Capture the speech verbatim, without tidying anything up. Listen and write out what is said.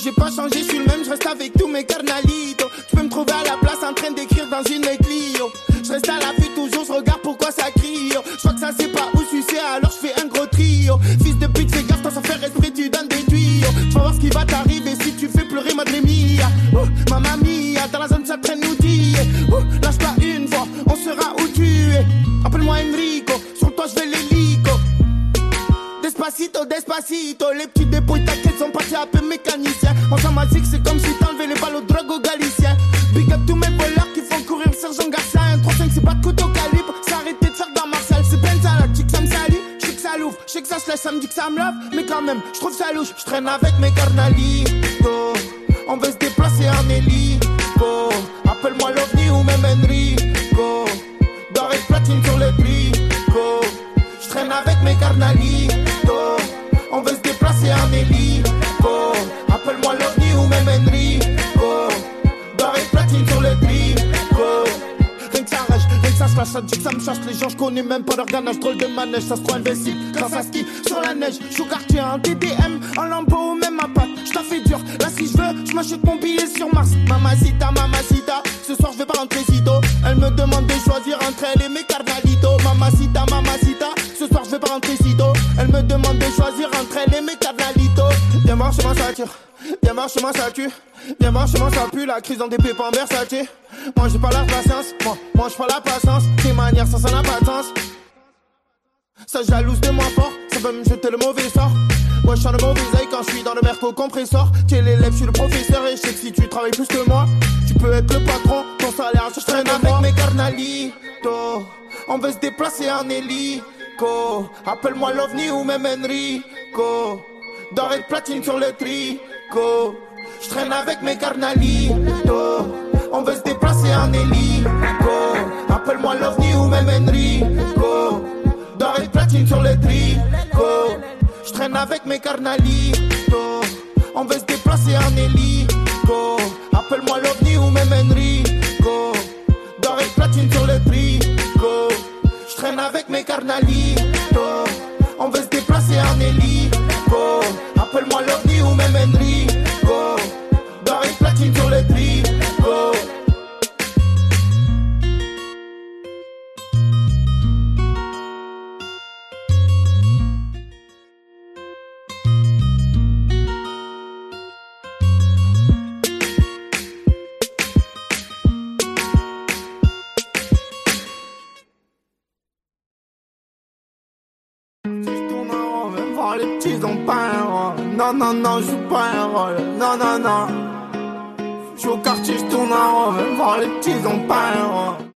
J'ai pas changé, je suis le même, je reste avec tous mes carnalitos. Tu peux me trouver à la place en train d'écrire dans une Clio. Je reste à la vue toujours, je regarde pourquoi ça crie. Je crois que ça sait pas où je suis, alors je fais un gros trio. Fils de pute, fais gaffe, toi sans faire esprit, tu donnes des tuyaux. Tu vas voir ce qui va t'arriver si tu fais pleurer Madre Mia. Oh, mamma mia, dans la zone ça traîne nous dit. Oh, lâche pas une fois, on saura où tu es. Appelle-moi Enrico, sur toi je vais l'hélico. Despacito, despacito, les petits dépouilles t'inquiète sont partis un peu mécaniciens. Moi ça m'a dit que c'est comme si t'enlevais les balles au drogue aux Galiciens. Big up tous mes voleurs qui font courir Sergent Garcia. Un trois cinq c'est pas de couteau calibre, c'est arrêté de faire dans Marcel. C'est peine ça la chick ça me salue, je sais que ça l'ouvre, je sais que ça se laisse, ça me dit que ça me love. Mais quand même, je trouve ça louche, je traîne avec mes carnalitos. On veut se déplacer en hélico. Appelle-moi l'OVNI ou même Enrico. D'or et platine sur le tricot. Je traîne avec mes carnalitos. On veut se déplacer en hélico. Appelle-moi l'OVNI ou même Enrico. D'or et platine sur le tricot. Rien que ça rage, rien que ça se lâche, ça dit que ça me cherche. Les gens je connais même pas leur ganache, drôle de manège, ça se trouve imbécile. Quand ça skie sur la neige, je suis quartier en T D M, en lambeau ou même à patte. Je t'en fais dur, là si je veux, je m'achète mon billet sur Mars. Mamacita, mamacita, ce soir je vais pas rentrer sitôt. Elle me demande de choisir entre elle et mes carnalitos. Mamacita, mamacita, ce soir je vais pas rentrer sitôt. Elle me demande de choisir entre elle et mes carnalitos. Viens voir chez moi ça tire, viens voir chez moi ça tue. Viens voir chez moi ça pue, la crise dans des pépins Versace. Moi j'ai pas la patience, moi, moi j'ai pas la patience. Tes manières ça, ça n'a pas de sens. Ça jalouse de moi fort, ça veut me jeter le mauvais sort. Moi je sens le mauvais oeil quand je suis dans le merco compresseur. T'es l'élève, je suis le professeur et je sais que si tu travailles plus que moi, tu peux être le patron, ton salaire je traîne avec mes carnalitos. On veut se déplacer en hélico. Appelle-moi l'OVNI ou même Enrico. D'or et de platine sur le tricot. Je traîne avec mes carnalitos. On veut se déplacer en hélico. Appelle-moi l'OVNI ou même Enrico. D'or et de platine sur le tricot. Je traîne avec mes carnalitos. On veut se déplacer en hélico. Appelle-moi l'OVNI ou même Enrico. D'or et de platine sur le tricot. Je traîne avec mes carnalitos. On veut se déplacer en hélico. Appelle-moi l'OVNI ou même Enrico. D'or et de platine sur le tricot. Les petits ont pas un rôle. Non, non, non, je joue pas un rôle. Non, non, non. Je joue au quartier, je tourne en rond. Même voir les petits ont pas un rôle.